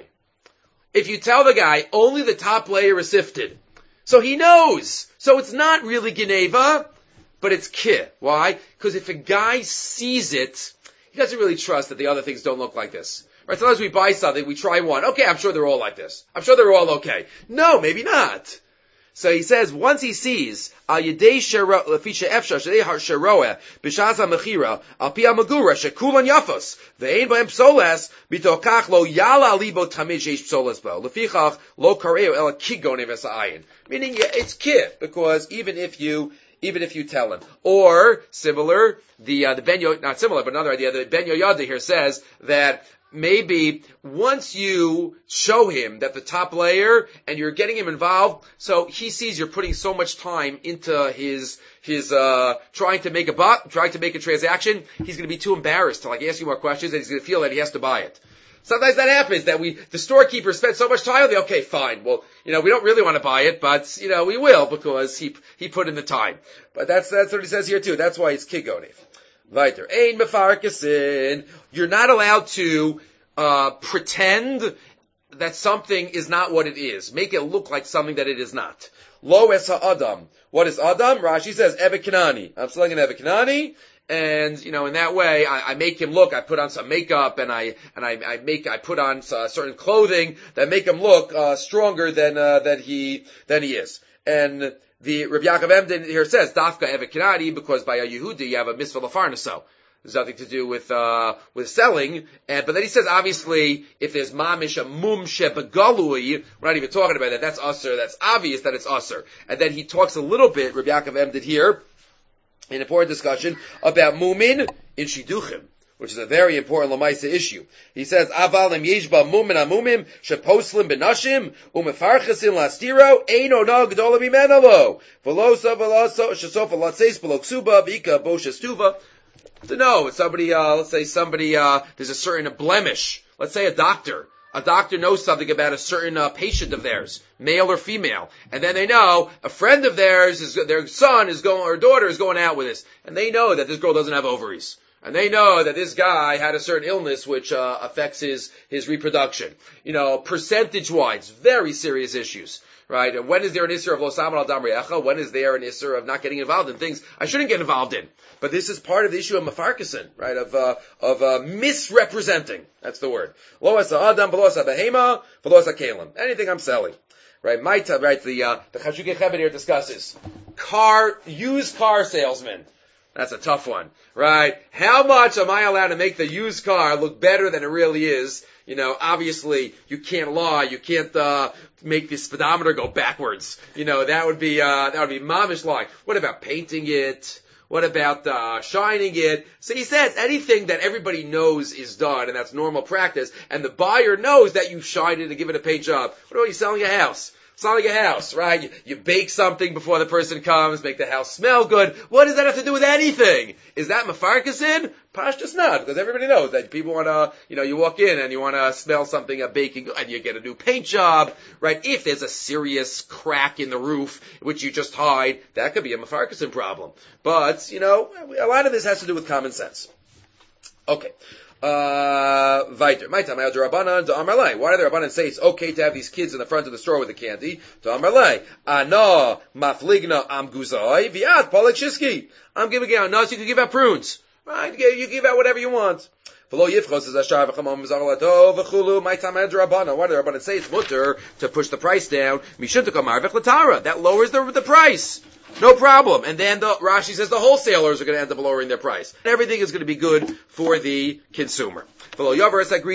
only the top layer is sifted, so he knows. So it's not really Geneva, but it's Ki. Why? Because if a guy sees it, he doesn't really trust that the other things don't look like this. Right? Sometimes we buy something, we try one. Okay, I'm sure they're all like this. I'm sure they're all okay. No, maybe not. So he says, once he sees, al yedei lefisha efsha shadei sharoeh b'shas ha'mechira al pi ha'magura shekulan yafos ve'ein b'hem psolas mitokach lo yala libo tamid sheish psolas bo lefichach lo kareu ela kigon eves ha'ayin. Meaning it's kid because even if you tell him, or similar, not similar, but another idea. The Ben Yoyada here says that maybe once you show him that the top layer and you're getting him involved, so he sees you're putting so much time into his trying to make a transaction, he's going to be too embarrassed to ask you more questions, and he's going to feel that he has to buy it. Sometimes that happens, that the storekeeper spends so much time with it. Okay, fine. Well, we don't really want to buy it, but, we will because he put in the time. But that's what he says here too. That's why it's kigonif. Weiter. Ein mefarkasin. You're not allowed to, pretend that something is not what it is. Make it look like something that it is not. Lo es ha'adam. What is Adam? Rashi says, Evet Kanani. I'm selling an Evet Kanani. And, in that way, I make him look, I put on some makeup and I put on certain clothing that make him look, stronger than he is. And the Rabbi Yaakov Emden here says, Dafka Evet Kanani, because by a Yehudi you have a mitzvah lefarnaso. There's nothing to do with selling. But then he says, obviously, if there's mamish, a mum shebegalui, we're not even talking about that. That's usser. That's obvious that it's usser. And then he talks a little bit, Rabbi Yaakov Emden here, an important discussion about mumin in shiduchim, which is a very important lamaisa issue. He says, Aval em yeshba mumin amumim sheposlim benashim umefarchasin lastiro eino na gdola mimenalo velosa shesofa latseis below ksuba vika boshestuva. To know, somebody, let's say there's a certain blemish. Let's say a doctor a doctor knows something about a certain patient of theirs, male or female, and then they know a friend of theirs, their son is going, or daughter is going out with this, and they know that this girl doesn't have ovaries. And they know that this guy had a certain illness which affects his reproduction. Percentage-wise, very serious issues. Right? And when is there an issur of lo saman al dam re'echa? When is there an issur of not getting involved in things I shouldn't get involved in? But this is part of the issue of mafarkasin, right? Of misrepresenting. That's the word. Lo asa adam, v'lo asa behema, v'lo asa kelim. Anything I'm selling. Right? The Chashukei Cheved here discusses used car salesman. That's a tough one, right? How much am I allowed to make the used car look better than it really is? Obviously, you can't lie. You can't make the speedometer go backwards. That would be mamish lying. What about painting it? What about shining it? So he says anything that everybody knows is done, and that's normal practice, and the buyer knows that you shine it and give it a paint job. What about you selling a house? Selling a house, right? You bake something before the person comes, make the house smell good. What does that have to do with anything? Is that mafarkasin? Pashtus not, because everybody knows that people want to, you walk in and you want to smell something baking, and you get a new paint job, right? If there's a serious crack in the roof, which you just hide, that could be a mafarkasin problem. But, a lot of this has to do with common sense. Okay. Weiter. My time, Why do the Rabbanan say it's okay to have these kids in the front of the store with the candy? Ano mafligna am guzai viat polek shiski. I'm giving out nuts. You can give out prunes, right? You give out whatever you want. My time, Why do the Rabbanan say it's mutter to push the price down? That lowers the price. No problem. And then Rashi says the wholesalers are going to end up lowering their price. Everything is going to be good for the consumer. Maybe this is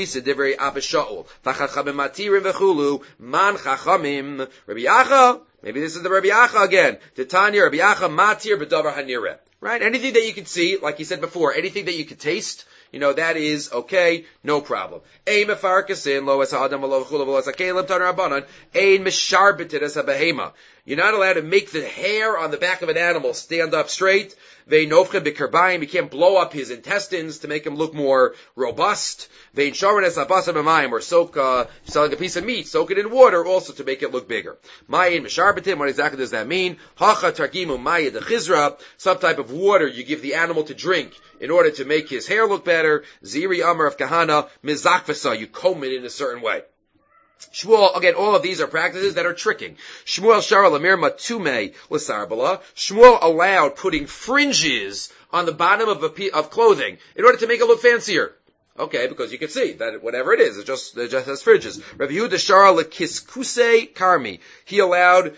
the Rabbi Acha again. Titania Rabbi Acha matir b'davar hanireh. Right? Anything that you can see, like he said before, anything that you can taste, that is okay, no problem. Ein mefarkasin lo es ha'adam v'lo v'chulu v'lo es ha'kelim taner rabbanan ein misharbeted es ha'behema. You're not allowed to make the hair on the back of an animal stand up straight. Vein nofchem b'kerbayim. You can't blow up his intestines to make him look more robust. Vein sharon es ha'basar b'mayim, or selling a piece of meat, soak it in water also to make it look bigger. Ma'in misharbetim. What exactly does that mean? Hacha targimu ma'id chizra. Some type of water you give the animal to drink in order to make his hair look better. Ziri amar of kahana mizakvasa. You comb it in a certain way. Shmuel, again, all of these are practices that are tricking. Shmuel shara lamir matume l'sarbala. Shmuel allowed putting fringes on the bottom of clothing in order to make it look fancier. Okay, because you can see that whatever it is, it just has fringes. Rabbi Yehuda shara lekiskuse karmi. He allowed,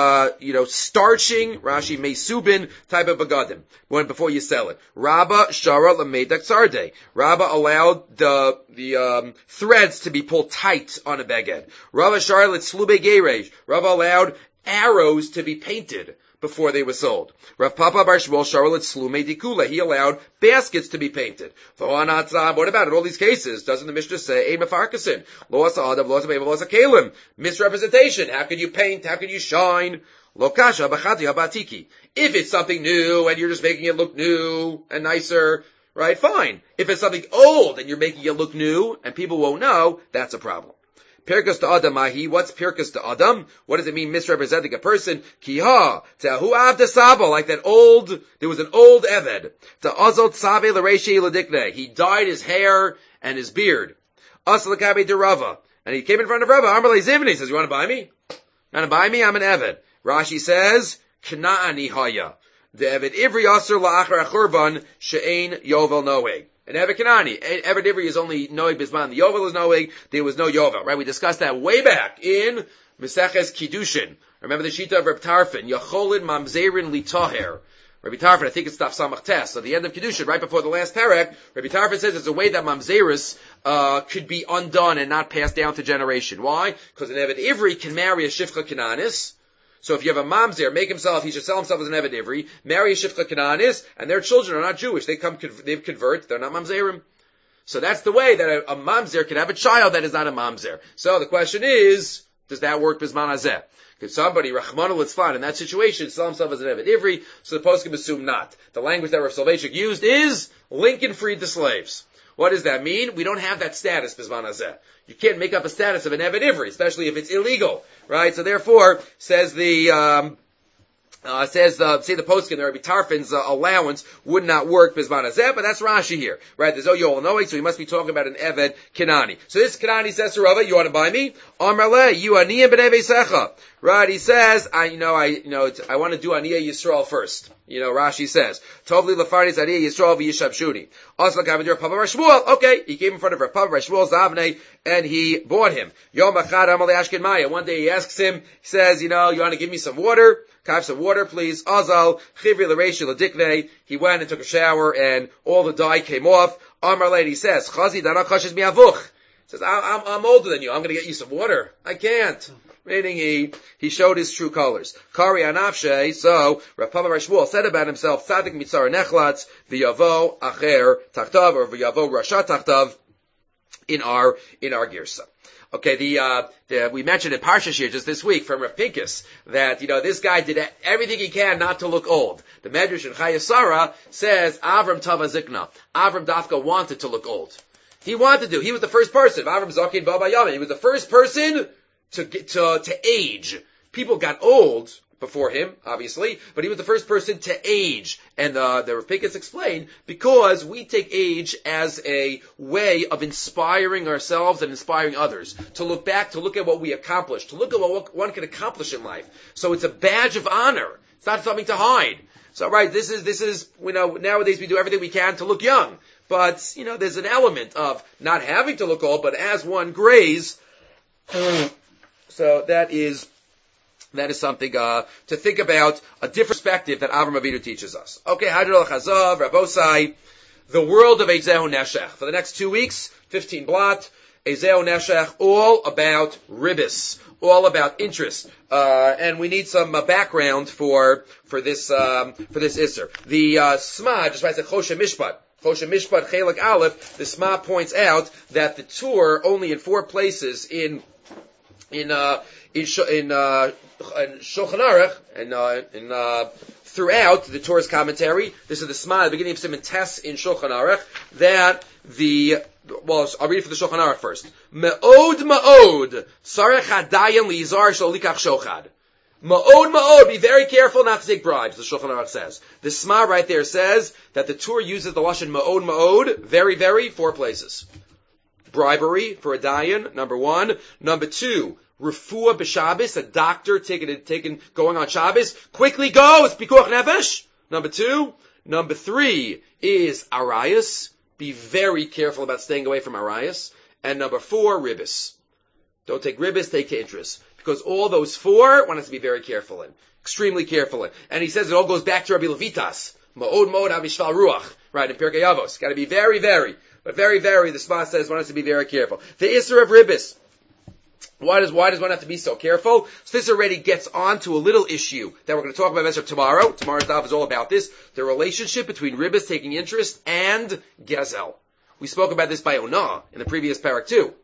starching, Rashi meisubin type of begadim before you sell it. Rabba shara lemedak sarde. Rabba allowed the threads to be pulled tight on a beged. Rabba shara letzlube gerej. Rabba allowed arrows to be painted before they were sold. Rav Papa Bar Shmuel Sharelet Slume Dikula. He allowed baskets to be painted. What about it? All these cases, doesn't the Mishnah say, Ein mefarkasin, lo asa adam, lo asa beva, lo asa kelim? Misrepresentation. How can you paint? How can you shine? Lo kasha b'chati habatiki. If it's something new and you're just making it look new and nicer, right, fine. If it's something old and you're making it look new and people won't know, that's a problem. Pirkus to Adam mahi. What's Pirkus to Adam? What does it mean misrepresenting a person? Kiha. Tehu avda saba. Like there was an old Eved. To azot sabe l'reishi l'dikne. He dyed his hair and his beard. As l'kabe de Rava. And he came in front of Rava. Amar le'zivni. He says, you want to buy me? You want to buy me? I'm an Eved. Rashi says, Kna'ani haya. The Eved Ivri asur la'achar achurban she'ein yovel noeg. And Eved Kanani, Eved Ivri is only Noeg Bisman. The Yovel is Noeg. There was no Yovel, right? We discussed that way back in Meseches Kiddushin. Remember the Shita of Reb Tarfon, Yacholin Mamzerin Litaher. Rabbi Tarfon, I think it's Daf Samach Tes. So the end of Kiddushin, right before the last parak, Rabbi Tarfon says it's a way that Mamzeris could be undone and not passed down to generation. Why? Because an Eved Ivri can marry a Shifcha Kananis. So if you have a mamzer, he should sell himself as an Eved Ivri, marry a Shifcha Kananis, and their children are not Jewish. They convert, they're not mamzerim. So that's the way that a mamzer can have a child that is not a mamzer. So the question is, does that work bisman hazeh? Could somebody, Rachmana Litzlan, in that situation, sell himself as an Eved Ivri? So the poskim assume not. The language that Rav Soloveitchik used is, Lincoln freed the slaves. What does that mean? We don't have that status, Bizman Hazeh. You can't make up a status of an Eved Ivri, especially if it's illegal, right? So therefore, says the say the poskim, the Rabbi Tarfon's allowance would not work Bizman Hazeh, but that's Rashi here, right? There's Oyol Noik, so he must be talking about an Eved Kenani. So this Kenani says to Rava, you want to buy me? Amarle, you aniyah b'nei veisecha. Right? He says, I want to do Aniyah Yisrael first. Rashi says, Tovli lefarnis Aniyah Yisrael v'yishabshuni. Also, Gavadir Papa Bar Shmuel. Okay, he came in front of her Papa Bar Shmuel Zavnei, and he bought him. Yom Echad Amalei Ashken Maya. One day he asks him, he says, you want to give me some water? Can I have some water, please? Azal, Chivri l'reishi l'diknei. He went and took a shower, and all the dye came off. Amar lady says, Chazi dana chashes mi'avuch. Says, I'm older than you. I'm going to get you some water. I can't. Meaning he showed his true colors. Kari anafshe, so Rav Papa Bar Shmuel said about himself, Tzadik mitzar nechlatz, v'yavo acher tachtav, or v'yavo rasha tachtav, in our girsa. Okay, we mentioned in Parsha here just this week from Rav Pinkus that, this guy did everything he can not to look old. The Medrash in Chayei Sarah says, Avram Tava Zikna. Avram Dafka wanted to look old. He wanted to. He was the first person. Avram Zakin Baba Yamin. He was the first person to age. People got old before him, obviously, but he was the first person to age. And the Rav Pinkus explained, because we take age as a way of inspiring ourselves and inspiring others, to look back, to look at what we accomplished, to look at what one can accomplish in life. So it's a badge of honor. It's not something to hide. So, right, this is, nowadays we do everything we can to look young. But, there's an element of not having to look old, but as one grays, so that is something to think about, a different perspective that Avram Avinu teaches us. Okay, Hadrol Chazav, Rabosai, the world of Ezehu Neshech. For the next 2 weeks, 15 blot, Ezehu Neshech, all about ribis, all about interest. And we need some background for this Isser. The Sma just writes a Choshe Mishpat. Choshe Mishpat Chelik Aleph, the Sma points out that the Tur only in 4 places in Shulchan Aruch and throughout the Torah's commentary, this is the Sma at the beginning of Siman Tes in Shulchan Aruch, that I'll read it for the Shulchan Aruch first. Ma'od, sarech hadayan lizar sholikach shochad. Ma'od, be very careful not to take bribes, the Shulchan Aruch says. The Sma right there says that the Torah uses the lashon ma'od, very, very, 4 places. Bribery for a dayan, number 1. Number 2, refuah b'Shabbos, a doctor going on Shabbos. Quickly go, it's pikuach nefesh. Number 2. Number 3 is arayas. Be very careful about staying away from arayas. And number 4, ribis. Don't take ribis, take interest. Because all those 4, one has to be very careful in. Extremely careful in. And he says it all goes back to Rabbi Levitas. Ma'od avishval ruach. Right, in Pirkei Avos. Gotta be very, very, but very, very, the Sma says one has to be very careful. The Isser of ribis. Why does one have to be so careful? So this already gets on to a little issue that we're going to talk about tomorrow. Tomorrow's daf is all about this. The relationship between ribis, taking interest, and gezel. We spoke about this by Onah in the previous parak too.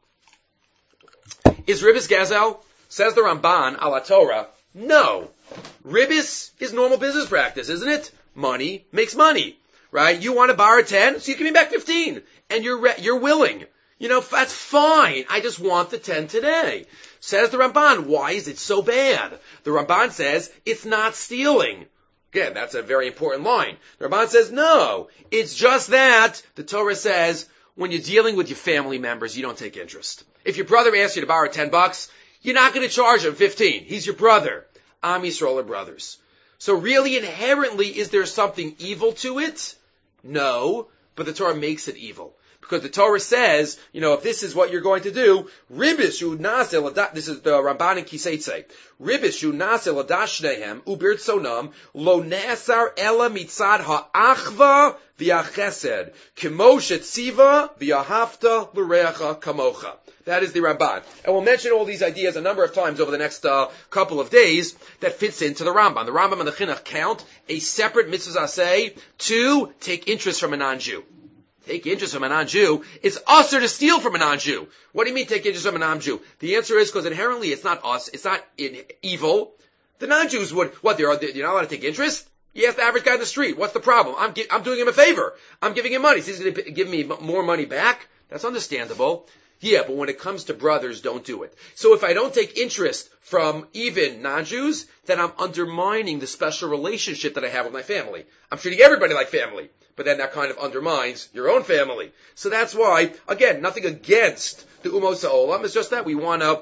Is ribis gezel? Says the Ramban, ala Torah, no. Ribis is normal business practice, isn't it? Money makes money, right? You want to borrow 10, so you give me back 15. And you're willing. That's fine. I just want the 10 today. Says the Ramban, why is it so bad? The Ramban says, it's not stealing. Again, that's a very important line. The Ramban says, no. It's just that the Torah says, when you're dealing with your family members, you don't take interest. If your brother asks you to borrow $10, you're not going to charge him 15. He's your brother. Am Yisrael are brothers. So really, inherently, is there something evil to it? No, but the Torah makes it evil. Because the Torah says, if this is what you're going to do, ribis shu naseh, this is the Ramban and Kiseitze, ribis shu naseh ladashnehem, ubird sonam, lo nasar ela mitzad ha'achva v'achesed, kemo shetziva v'ahavta l'reacha kamocha. That is the Ramban. And we'll mention all these ideas a number of times over the next couple of days that fits into the Rambam. The Rambam and the Chinuch count a separate mitzvah aseh to take interest from a non-Jew. Take interest from a non-Jew. It's usher to steal from a non-Jew. What do you mean take interest from a non-Jew? The answer is because inherently it's not us. It's not evil. The non-Jews would, you're not allowed to take interest? He asked the average guy in the street, what's the problem? I'm doing him a favor. I'm giving him money. So he's going to give me more money back? That's understandable. Yeah, but when it comes to brothers, don't do it. So if I don't take interest from even non-Jews, then I'm undermining the special relationship that I have with my family. I'm treating everybody like family. But then that kind of undermines your own family. So that's why, again, nothing against the Umos HaOlam. It's just that we want to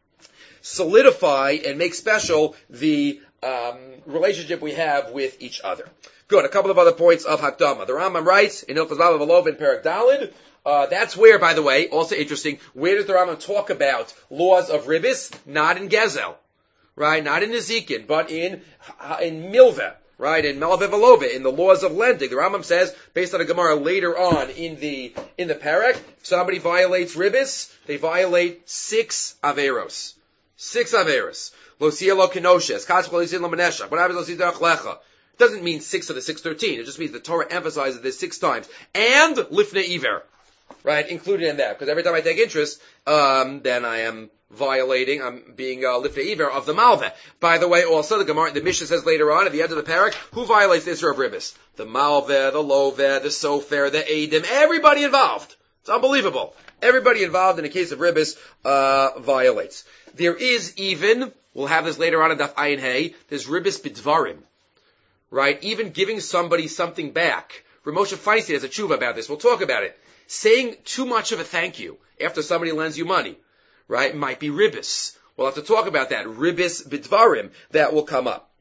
solidify and make special the relationship we have with each other. Good. A couple of other points of Hakdama. The Rambam writes in Hilchos Vav Alov in Perek Daled. That's where, by the way, also interesting. Where does the Rambam talk about laws of ribis? Not in Gezel, right? Not in Nezikin, but in Milveh, right? In Malveh Velove, in the laws of lending. The Rambam says, based on a Gemara later on in the Perek, if somebody violates ribis, they violate 6 averos. 6 averos. Lo sia lo kenoshes. Kas lo sia lo meneshach. What happens lo sia lecha? It doesn't mean 6 of the 613. It just means the Torah emphasizes this 6 times. And lifnei iver, right? Included in that. Because every time I take interest, then I am violating, I'm being lifnei iver of the malveh. By the way, also the Gemara, the Mishnah says later on at the end of the parak, who violates the Isra of ribis? The malveh, the loveh, the sofer, the edim, everybody involved. It's unbelievable. Everybody involved in a case of ribis violates. There is even, we'll have this later on in Daf Ayin Hey, there's ribis bidvarim, right? Even giving somebody something back. Ramosha Feinstein has a tshuva about this. We'll talk about it. Saying too much of a thank you after somebody lends you money, right, might be ribis. We'll have to talk about that. Ribis bidvarim, that will come up.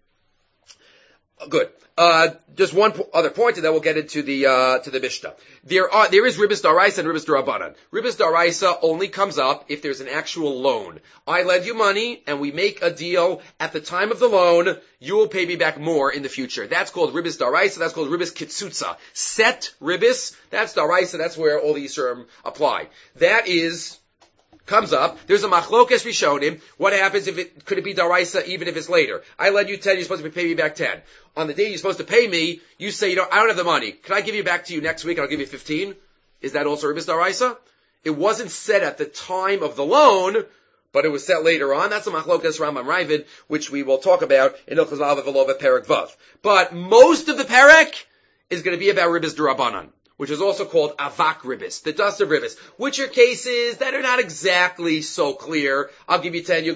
Good. Just one other point, and then we'll get into the Mishnah. There is ribis daraisa and ribis darabanan. Ribis daraisa only comes up if there's an actual loan. I lend you money, and we make a deal at the time of the loan. You will pay me back more in the future. That's called ribis daraisa. That's called ribis kitsutza. Set ribis. That's daraisa. That's where all the Yisurim apply. That comes up. There's a machlokes rishonim. What happens could it be daraisa even if it's later? I lend you 10, you're supposed to pay me back 10. On the day you're supposed to pay me, you say, I don't have the money. Can I give you back to you next week and I'll give you 15? Is that also ribis daraisa? It wasn't set at the time of the loan, but it was set later on. That's a machlokes Rambam Ravid, which we will talk about in Hilchos Vav Velov Perek Vav. But most of the Perek is going to be about ribis darabanan, which is also called avak ribis, the dust of ribis, which are cases that are not exactly so clear. I'll give you 10,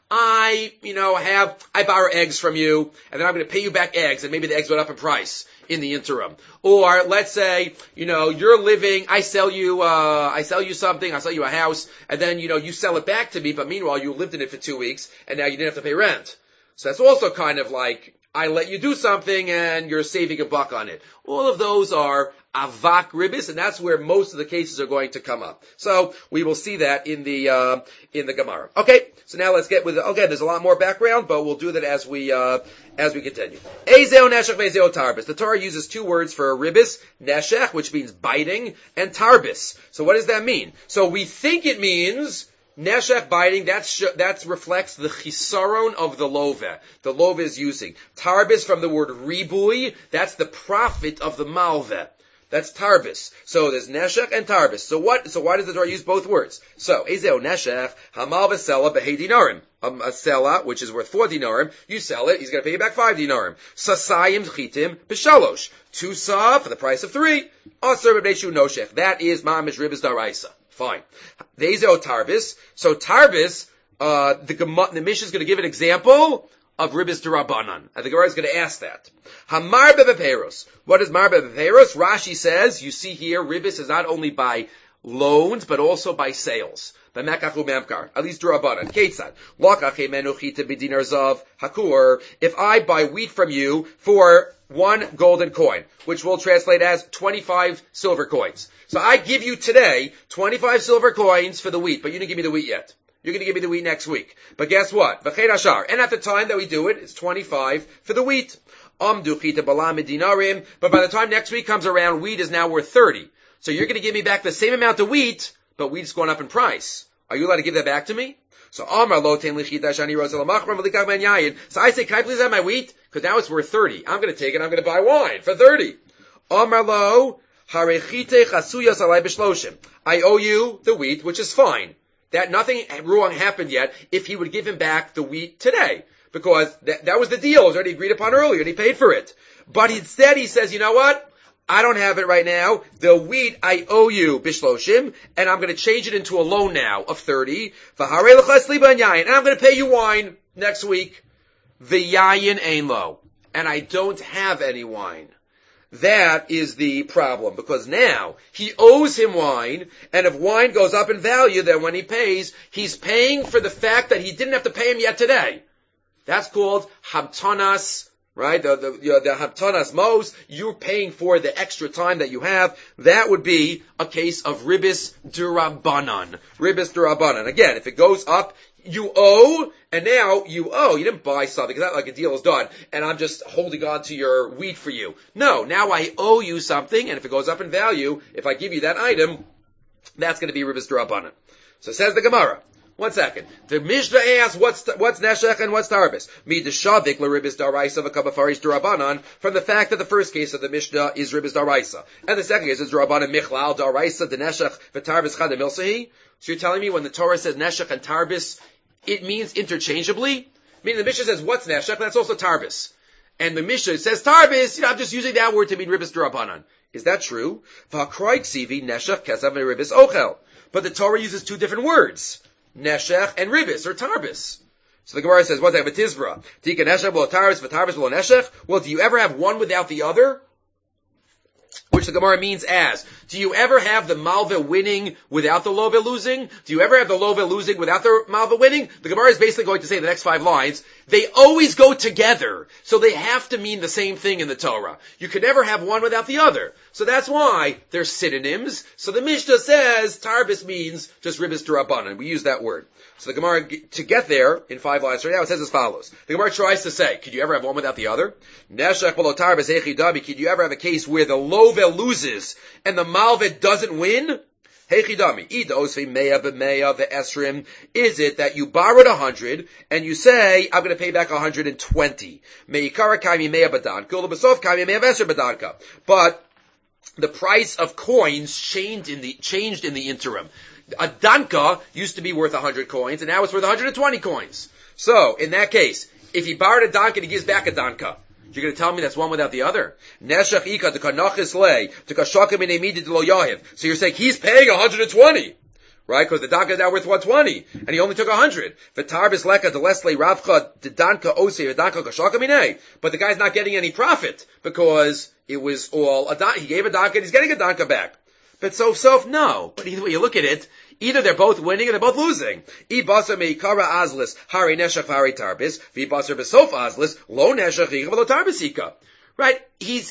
I borrow eggs from you, and then I'm going to pay you back eggs, and maybe the eggs went up in price in the interim. Or let's say, you're living, I sell you something, I sell you a house, and then, you sell it back to me, but meanwhile you lived in it for 2 weeks, and now you didn't have to pay rent. So that's also kind of like, I let you do something and you're saving a buck on it. All of those are avak ribis, and that's where most of the cases are going to come up. So we will see that in the Gemara. Okay, so now let's get with it. Okay, there's a lot more background, but we'll do that as we continue. Ezeo neshech ve'ezeo tarbis. The Torah uses 2 words for ribis: neshech, which means biting, and tarbis. So what does that mean? So we think it means neshech, biting, that reflects the chisaron of the loveh. The loveh is using. Tarbis from the word ribui, that's the profit of the malveh. That's tarbis. So there's neshech and tarbis. So why does the Torah use both words? So, ezeo neshech, hamal v'sela b'hei dinarim. A sela, which is worth 4 dinarim, you sell it, he's going to pay you back 5 dinarim. Sasayim chitim b'shalosh. 2 sa for the price of 3. Aser b'bnei noshech. That is mamish ribis daraisa. Fine. Ezeo tarbis. So tarbis, the Mishnah is going to give an example of ribis derabanan. And the Gemara is going to ask that. Hamar bebeperos. What is mar bebeperos? Rashi says, you see here, ribis is not only by loans, but also by sales. B'mekach u'memkar. At least derabanan. Ketzad. Lokach emenu chita b'dinar zav hakur. If I buy wheat from you for 1 golden coin, which we'll translate as 25 silver coins. So I give you today 25 silver coins for the wheat, but you didn't give me the wheat yet. You're going to give me the wheat next week. But guess what? V'chein ashar. And at the time that we do it, it's 25 for the wheat. Amdu chita balam dinarim. But by the time next week comes around, wheat is now worth 30. So you're going to give me back the same amount of wheat, but wheat's gone up in price. Are you allowed to give that back to me? So Amar lo ten lichita shani rozela machram v'likach ben yayin. So I say, can I please have my wheat? Because now it's worth 30. I'm going to take it. I'm going to buy wine for 30. Amar lo harechite chasuyas alai b'shloshim. I owe you the wheat, which is fine. That nothing wrong happened yet if he would give him back the wheat today. because that was the deal. It was already agreed upon earlier, and he paid for it. But instead he says, you know what? I don't have it right now. The wheat I owe you bishloshim, and I'm going to change it into a loan now of 30. And I'm going to pay you wine next week. V'yayin ein lo. And I don't have any wine. That is the problem, because now he owes him wine, and if wine goes up in value, then when he pays, he's paying for the fact that he didn't have to pay him yet today. That's called hamtanas, right? The hamtanas mos, you're paying for the extra time that you have. That would be a case of ribis durabanan. Ribis durabanan. Again, if it goes up, you owe, and now you owe. You didn't buy something. It's not like a deal is done, and I'm just holding on to your wheat for you. No, now I owe you something, and if it goes up in value, if I give you that item, that's going to be ribis durabanan. So says the Gemara. 1 second. The Mishnah asks, what's neshech and what's tarbis? Mi deshavik l'ribis daraisa v'kabafarish durabanan, from the fact that the first case of the Mishnah is ribis daraisa, and the second case is durabanan michlal daraisa the neshech v'tarbis chad milsahi. So you're telling me when the Torah says neshech and tarbis, it means interchangeably? Meaning the Mishnah says, what's neshech? That's also tarbis. And the Mishnah says tarbis, I'm just using that word to mean ribis durabanan. Is that true? V'hakroik sivi neshech kesav and ribis ochel. But the Torah uses two different words. Neshech and ribis, or tarbis. So the Gemara says, what's that? V'tizbra. Tika neshech below tarbis, v'tarbis below neshech. Well, do you ever have one without the other? Which the Gemara means as, do you ever have the malva winning without the lova losing? Do you ever have the lova losing without the malva winning? The Gemara is basically going to say in the next 5 lines, they always go together. So they have to mean the same thing in the Torah. You can never have one without the other. So that's why they're synonyms. So the Mishnah says, tarbis means just ribis durabanan. We use that word. So the Gemara, to get there, in 5 lines right now, it says as follows. The Gemara tries to say, could you ever have one without the other? Neshech below tarbis echidabi, could you ever have a case where the lova loses and the malva doesn't win? Hechidami, idosvi meya b'meya ve'esrim. Is it that you borrowed 100 and you say, I'm going to pay back 120? Meikara kaimi meya badanka, u'lebesof kaimi meya v'esrim badanka. But the price of coins changed in the interim. A danka used to be worth 100 coins, and now it's worth 120 coins. So, in that case, if he borrowed a danka and he gives back a danka, you're going to tell me that's one without the other? Neshach ika t'kanachis lei, t'kashaka min emidi d'lo yahiv. So you're saying he's paying 120, right? Because the danka is now worth 120, and he only took 100. V'tarbis leka d'lesle ravcha d'danka osei v'danka kashaka minei. But the guy's not getting any profit, because it was all he gave a danka and he's getting a danka back. But no. But either way you look at it, either they're both winning or they're both losing. Ibasa meikara azlis, hari neshach hari tarbis, v'ibasa besof azlis, lo neshach v'lo tarbisika. Right?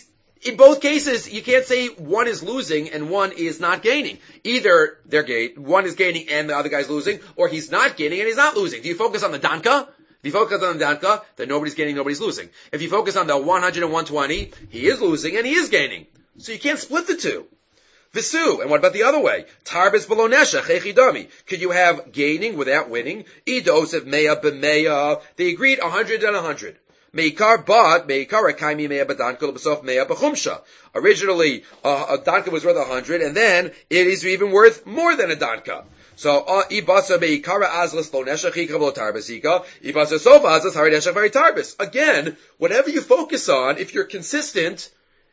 In both cases, you can't say one is losing and one is not gaining. Either one is gaining and the other guy's losing, or he's not gaining and he's not losing. Do you focus on the danka? If you focus on the danka, then nobody's gaining, nobody's losing. If you focus on the 100 and 120, he is losing and he is gaining. So you can't split the two. Visu, and what about the other way? Tarbis below neshech, echidami. Could you have gaining without winning? Idosef meya b'meya. They agreed 100 and 100. Meikar akaimi meya badanka l'besof meya b'chumsha. Originally, a danka was worth 100, and then it is even worth more than a danka. So, ibasa meikara azlas lo neshech ika lo tarbisika. Ibasa sof azlas hari neshech hari tarbis. Again, whatever you focus on, if you're consistent,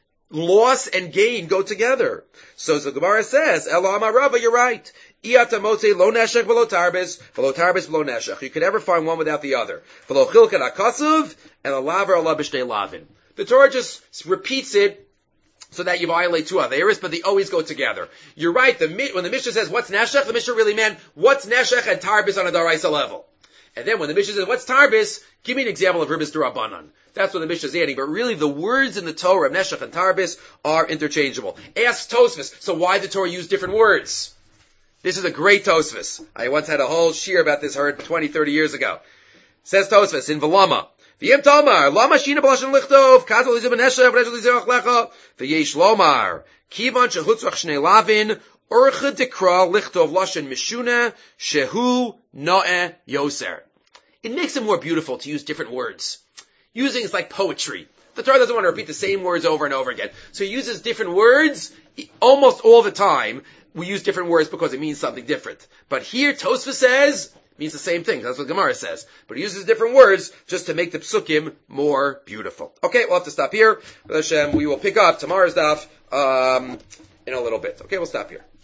loss and gain go together. So the Gemara says, Elo Amarava, you're right. Iatamote lo neshech v'lo tarbis v'lo neshech. You can never find one without the other. V'lo chilkat akasuv, and a laver ala b'shtei lavin. The Torah just repeats it so that you violate two averis, but they always go together. You're right, when the Mishnah says, what's neshech, the Mishnah really meant, what's neshech and tarbis on a daraisa level? And then when the Mishnah says, what's tarbis, give me an example of ribis durabanan. That's what the Mishnah is adding. But really, the words in the Torah, neshech and tarbis, are interchangeable. Ask Tosfos, so why the Torah use different words? This is a great Tosfos. I once had a whole shiur about this heard 20, 30 years ago. Says Tosfos in Velama. V'yem Talmar, lama shina b'lashon lichtov, kadol izeh b'neshech, v'neshech l'zerach lecha, v'yesh lomar, kivan shehutzvach shnei lavin, orcha dekra lichtov lashon mishuna, shehu no'eh yoser. It makes it more beautiful to use different words. Using it's like poetry. The Torah doesn't want to repeat the same words over and over again. So he uses different words almost all the time. We use different words because it means something different. But here Tosfos says, means the same thing. That's what Gemara says. But he uses different words just to make the psukim more beautiful. Okay, we'll have to stop here. We will pick up tomorrow's daf in a little bit. Okay, we'll stop here.